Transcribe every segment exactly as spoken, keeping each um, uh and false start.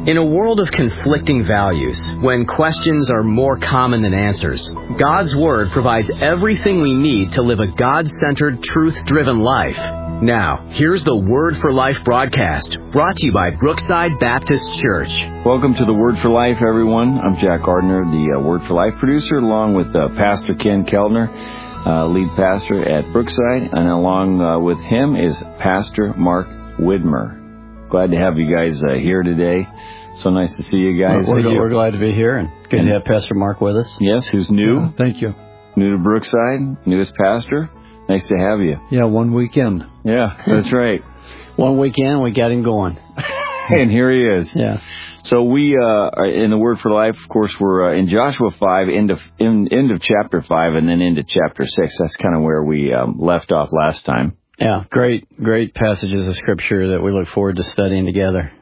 In a world of conflicting values, when questions are more common than answers, God's Word provides everything we need to live a God-centered, truth-driven life. Now, here's the Word for Life broadcast, brought to you by Brookside Baptist Church. Welcome to the Word for Life, everyone. I'm Jack Gardner, the uh, Word for Life producer, along with uh, Pastor Ken Kellner, uh, lead pastor at Brookside, and along uh, with him is Pastor Mark Widmer. Glad to have you guys uh, here today. So nice to see you guys. We're, we're, we're glad to be here, and good and, to have Pastor Mark with us. Yes, who's new. Yeah, thank you. New to Brookside, newest pastor. Nice to have you. Yeah, one weekend. Yeah, that's right. One weekend, we got him going. And here he is. Yeah. So we, uh, are in the Word for Life, of course, we're uh, in Joshua five, end of, in, end of chapter five, and then into chapter six. That's kind of where we um, left off last time. Yeah, great, great passages of Scripture that we look forward to studying together.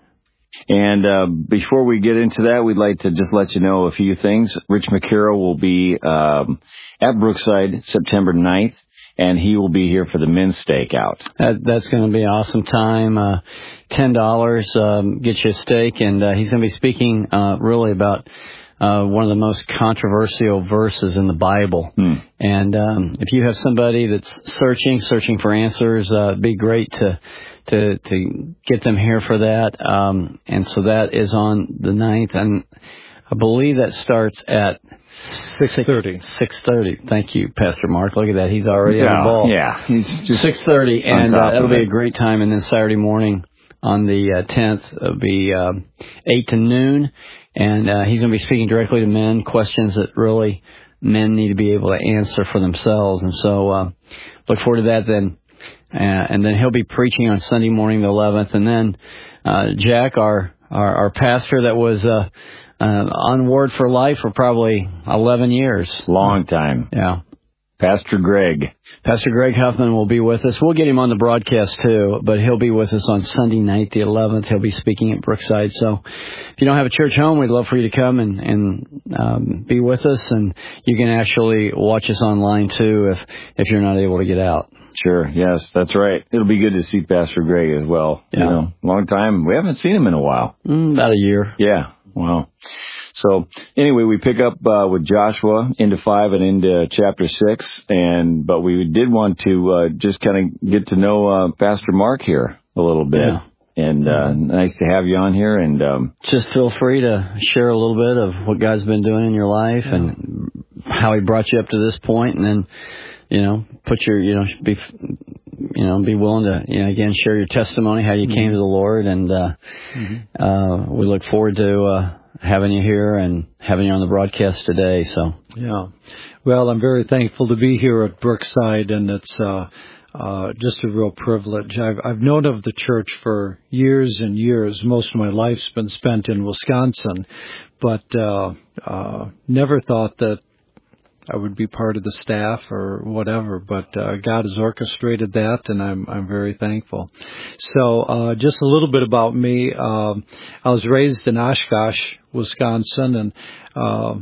And uh, before we get into that, we'd like to just let you know a few things. Rich McCarroll will be um, at Brookside September ninth, and he will be here for the men's stakeout. That, that's going to be an awesome time. Uh, ten dollars um, gets you a steak, and uh, he's going to be speaking uh, really about uh, one of the most controversial verses in the Bible. Hmm. And um, if you have somebody that's searching, searching for answers, uh, it'd be great to to to get them here for that. Um, and so that is on the ninth, and I believe that starts at six thirty. six thirty. Thank you, Pastor Mark. Look at that. He's already yeah, on the ball. Yeah. He's just six thirty, and uh, that'll be it. a great time. And then Saturday morning on the uh, tenth, it'll be um, eight to noon. And uh, he's going to be speaking directly to men, questions that really men need to be able to answer for themselves. And so uh, look forward to that then. Uh, and then he'll be preaching on Sunday morning the eleventh. And then uh, Jack, our, our our pastor that was uh, uh, on Word for Life for probably eleven years. Long time. Yeah. Pastor Greg. Pastor Greg Huffman will be with us. We'll get him on the broadcast too, but he'll be with us on Sunday night, the eleventh. He'll be speaking at Brookside. So if you don't have a church home, we'd love for you to come and, and um, be with us. And you can actually watch us online too if, if you're not able to get out. Sure. Yes, that's right. It'll be good to see Pastor Greg as well. Yeah. You know, long time. We haven't seen him in a while. Mm, about a year. Yeah. Wow. So anyway, we pick up uh, with Joshua into five and into chapter six, and but we did want to uh, just kind of get to know uh, Pastor Mark here a little bit. Yeah. And uh, nice to have you on here. And um, just feel free to share a little bit of what God's been doing in your life yeah. and how He brought you up to this point, and then you know put your you know be you know be willing to you know again share your testimony how you mm-hmm. came to the Lord, and uh, mm-hmm. uh, we look forward to. Uh, having you here and having you on the broadcast today. So yeah, well, I'm very thankful to be here at Brookside, and it's uh, uh, just a real privilege. I've, I've known of the church for years and years. Most of my life's been spent in Wisconsin, but uh, uh, never thought that I would be part of the staff or whatever, but uh, God has orchestrated that, and I'm I'm very thankful. So uh, just a little bit about me. Um, I was raised in Oshkosh, Wisconsin, and uh,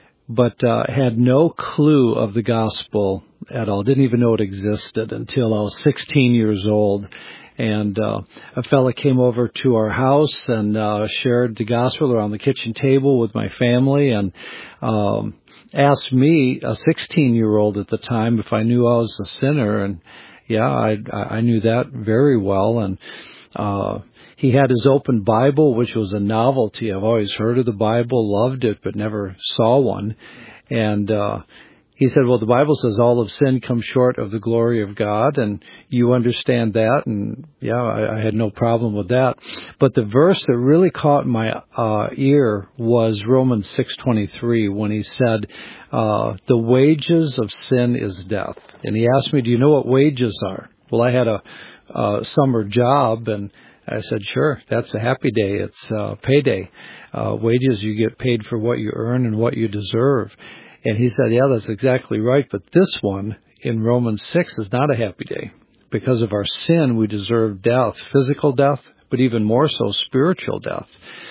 but uh, had no clue of the gospel at all. Didn't even know it existed until I was sixteen years old. And uh, a fella came over to our house and uh, shared the gospel around the kitchen table with my family, and um, asked me, a sixteen-year-old at the time, if I knew I was a sinner. And yeah, I, I knew that very well. And uh, he had his open Bible, which was a novelty. I've always heard of the Bible, loved it, but never saw one. And uh, he said, well, the Bible says all of sin comes short of the glory of God, and you understand that. And yeah, I, I had no problem with that. But the verse that really caught my uh, ear was Romans six twenty-three, when he said, uh, the wages of sin is death. And he asked me, do you know what wages are? Well, I had a uh, summer job, and I said, sure, that's a happy day. It's uh, payday. Uh, wages, you get paid for what you earn and what you deserve. And he said, yeah, that's exactly right. But this one in Romans six is not a happy day. Because of our sin, we deserve death, physical death, but even more so spiritual death.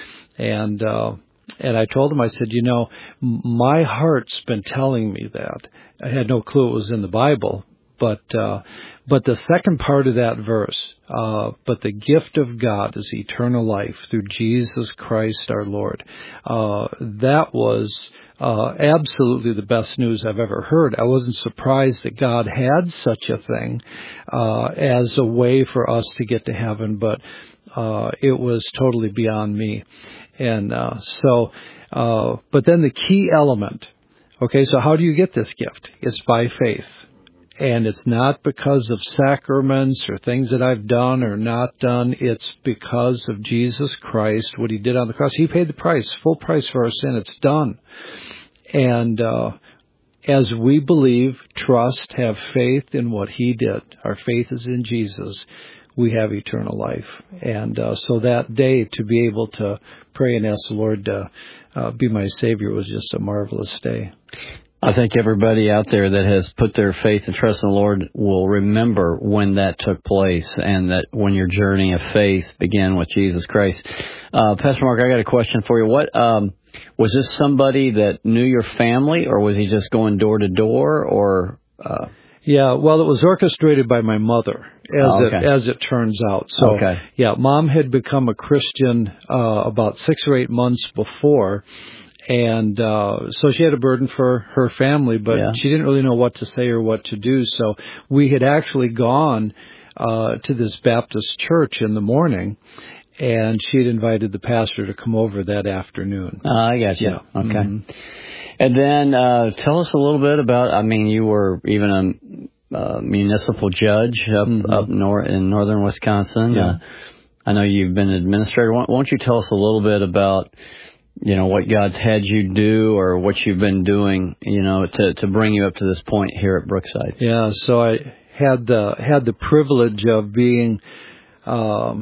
And uh, and I told him, I said, you know, my heart's been telling me that. I had no clue it was in the Bible, but uh, but the second part of that verse, uh, but the gift of God is eternal life through Jesus Christ our Lord. Uh, that was uh, absolutely the best news I've ever heard. I wasn't surprised that God had such a thing uh, as a way for us to get to heaven, but uh, it was totally beyond me. And uh, so, uh, but then the key element. Okay, so how do you get this gift? It's by faith. And it's not because of sacraments or things that I've done or not done. It's because of Jesus Christ, what he did on the cross. He paid the price, full price for our sin. It's done. And uh, as we believe, trust, have faith in what he did, our faith is in Jesus, we have eternal life. And uh, so that day to be able to pray and ask the Lord to uh, be my Savior was just a marvelous day. I think everybody out there that has put their faith and trust in the Lord will remember when that took place and that when your journey of faith began with Jesus Christ. Uh, Pastor Mark, I got a question for you. What um, was this somebody that knew your family, or was he just going door to door, or? Uh... Yeah, well, it was orchestrated by my mother, as oh, okay. it as it turns out. So, okay. yeah, Mom had become a Christian uh, about six or eight months before. And uh so she had a burden for her family, but yeah. she didn't really know what to say or what to do. So we had actually gone uh to this Baptist church in the morning, and she had invited the pastor to come over that afternoon. Uh, I got you. Yeah. Okay. Mm-hmm. And then uh tell us a little bit about, I mean, you were even a uh, municipal judge up, mm-hmm. up nor- in northern Wisconsin. Yeah. Uh, I know you've been an administrator. Why, why don't you tell us a little bit about you know, what God's had you do or what you've been doing, you know, to, to bring you up to this point here at Brookside? Yeah, so I had the, had the privilege of being, um,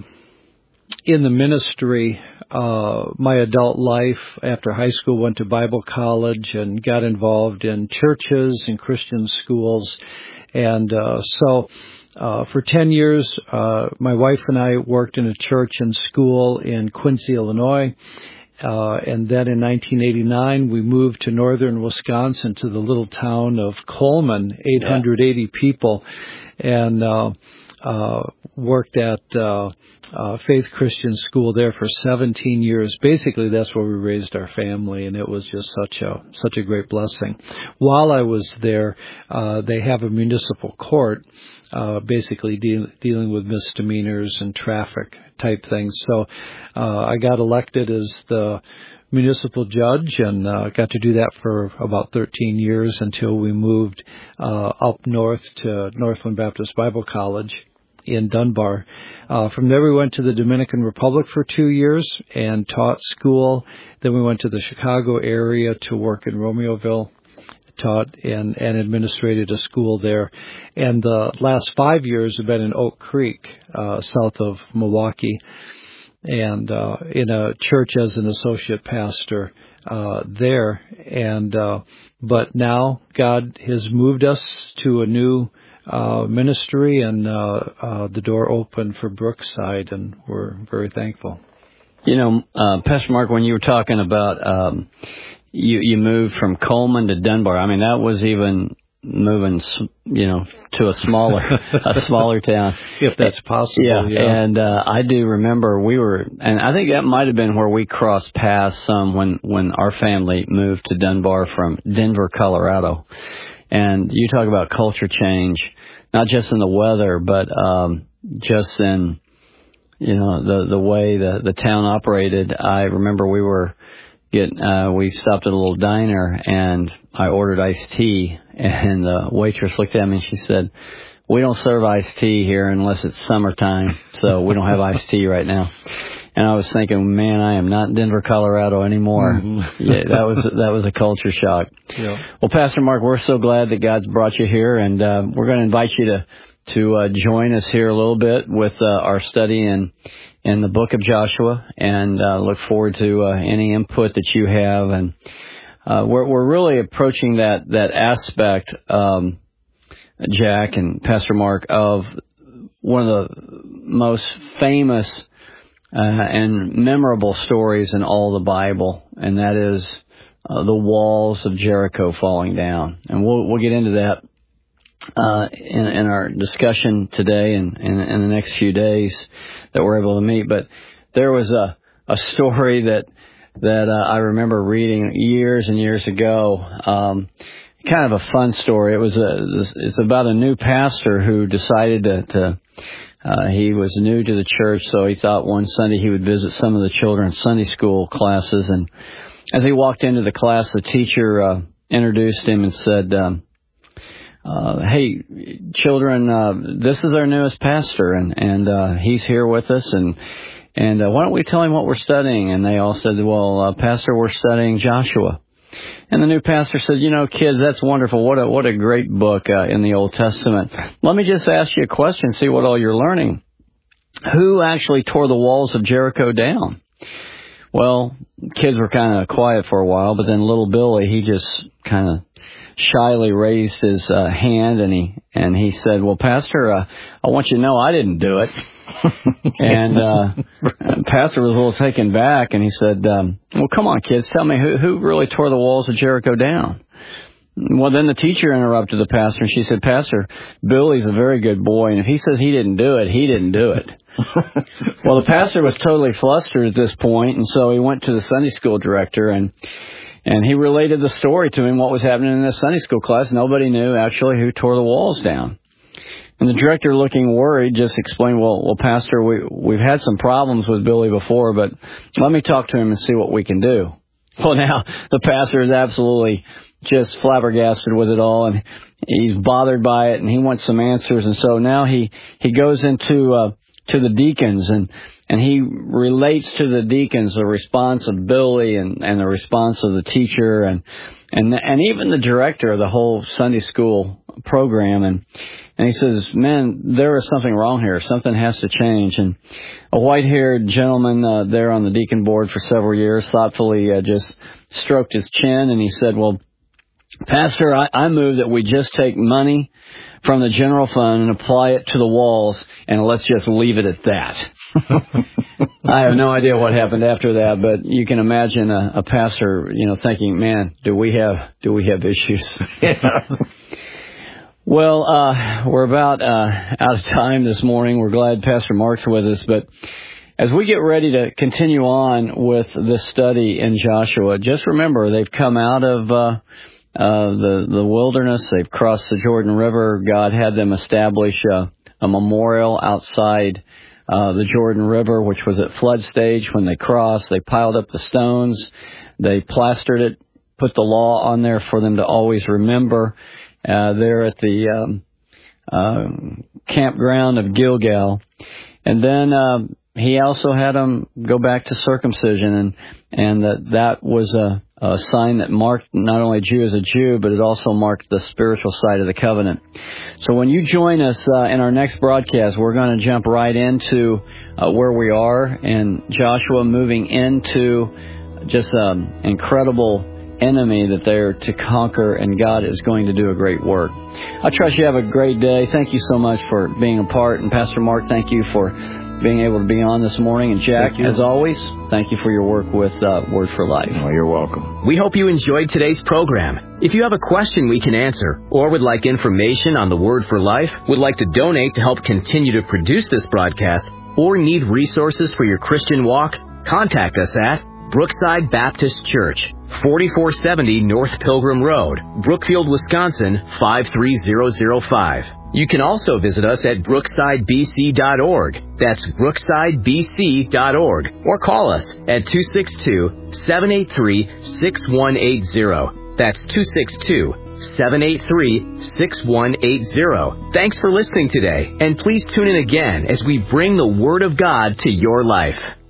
in the ministry, uh, my adult life after high school, went to Bible college and got involved in churches and Christian schools. And, uh, so, uh, for ten years, uh, my wife and I worked in a church and school in Quincy, Illinois. Uh, and then in nineteen eighty-nine, we moved to northern Wisconsin to the little town of Coleman, eight hundred eighty yeah. people, and uh, uh, worked at uh, uh, Faith Christian School there for seventeen years. Basically, that's where we raised our family, and it was just such a such a great blessing. While I was there, uh, they have a municipal court, uh, basically deal, dealing with misdemeanors and traffic type things. So uh, I got elected as the municipal judge and uh, got to do that for about thirteen years until we moved uh, up north to Northland Baptist Bible College in Dunbar. Uh, from there we went to the Dominican Republic for two years and taught school. Then we went to the Chicago area to work in Romeoville, taught and, and administrated a school there. And the last five years have been in Oak Creek, uh, south of Milwaukee, and uh, in a church as an associate pastor uh, there. And uh, but now God has moved us to a new uh, ministry, and uh, uh, the door open for Brookside, and we're very thankful. You know, uh, Pastor Mark, when you were talking about um, you, you moved from Coleman to Dunbar, I mean, that was even moving, you know, to a smaller, a smaller town. If that's possible. Yeah. yeah. And, uh, I do remember we were, and I think that might have been where we crossed paths some when, when our family moved to Dunbar from Denver, Colorado. And you talk about culture change, not just in the weather, but, um, just in, you know, the, the way the, the town operated. I remember we were getting, uh, we stopped at a little diner and I ordered iced tea, and the waitress looked at me and she said, "We don't serve iced tea here unless it's summertime, so we don't have iced tea right now." And I was thinking, man, I am not in Denver, Colorado anymore. Mm-hmm. Yeah, that was that was a culture shock. Yeah. Well, Pastor Mark, we're so glad that God's brought you here, and uh, we're going to invite you to to uh, join us here a little bit with uh, our study in in the book of Joshua, and uh, look forward to uh, any input that you have. And uh, we're we're really approaching that that aspect, um, Jack and Pastor Mark, of one of the most famous Uh, and memorable stories in all the Bible, and that is uh, the walls of Jericho falling down. And we'll we'll get into that uh, in, in our discussion today and in the next few days that we're able to meet. But there was a, a story that that uh, I remember reading years and years ago. Um, kind of a fun story. It was a it's about a new pastor who decided to. to Uh, he was new to the church, so he thought one Sunday he would visit some of the children's Sunday school classes. And as he walked into the class, the teacher uh, introduced him and said, um, uh, hey, children, uh, this is our newest pastor, and, and uh, he's here with us, and and uh, why don't we tell him what we're studying? And they all said, well, uh, Pastor, we're studying Joshua. And the new pastor said, you know, kids, that's wonderful. What a, what a great book uh, in the Old Testament. Let me just ask you a question, see what all you're learning. Who actually tore the walls of Jericho down? Well, kids were kind of quiet for a while, but then little Billy, he just kind of shyly raised his uh, hand, and he and he said, well, Pastor, uh, I want you to know I didn't do it. and uh Pastor was a little taken back, and he said, um, well, come on, kids, tell me, who, who really tore the walls of Jericho down? Well, then the teacher interrupted the pastor, and she said, Pastor, Billy's a very good boy, and if he says he didn't do it, he didn't do it. Well, the pastor was totally flustered at this point, and so he went to the Sunday school director, and and he related the story to him, what was happening in the Sunday school class. Nobody knew actually who tore the walls down. And the director, looking worried, just explained, well, well, Pastor, we, we've had some problems with Billy before, but let me talk to him and see what we can do. Well, now, the pastor is absolutely just flabbergasted with it all, and he's bothered by it, and he wants some answers. And so now he, he goes into uh, to the deacons, and, and he relates to the deacons the response of Billy and, and the response of the teacher and, and, and even the director of the whole Sunday school program. And And he says, man, there is something wrong here. Something has to change. And a white-haired gentleman uh, there on the deacon board for several years thoughtfully uh, just stroked his chin, and he said, well, Pastor, I, I move that we just take money from the general fund and apply it to the walls, and let's just leave it at that. I have no idea what happened after that, but you can imagine a, a pastor, you know, thinking, man, do we have do we have issues? Well, uh, we're about uh, out of time this morning. We're glad Pastor Mark's with us. But as we get ready to continue on with this study in Joshua, just remember they've come out of uh, uh, the, the wilderness. They've crossed the Jordan River. God had them establish uh, a memorial outside uh, the Jordan River, which was at flood stage when they crossed. They piled up the stones. They plastered it, put the law on there for them to always remember. Uh, there at the um, uh, campground of Gilgal. And then uh, he also had them go back to circumcision, and and that that was a, a sign that marked not only a Jew as a Jew, but it also marked the spiritual side of the covenant. So when you join us uh, in our next broadcast, we're going to jump right into uh, where we are, and Joshua moving into just an incredible enemy that they're to conquer, and God is going to do a great work. I trust you have a great day. Thank you so much for being a part. And Pastor Mark, thank you for being able to be on this morning. And Jack, as always, thank you for your work with uh, Word for Life. Oh, you're welcome. We hope you enjoyed today's program. If you have a question we can answer, or would like information on the Word for Life, would like to donate to help continue to produce this broadcast, or need resources for your Christian walk, contact us at Brookside Baptist Church, forty-four seventy North Pilgrim Road, Brookfield, Wisconsin, five three zero zero five. You can also visit us at brookside b c dot org. That's brookside b c dot org. Or call us at two six two, seven eight three, six one eight zero. That's two six two, seven eight three, six one eight zero. Thanks for listening today, and please tune in again as we bring the Word of God to your life.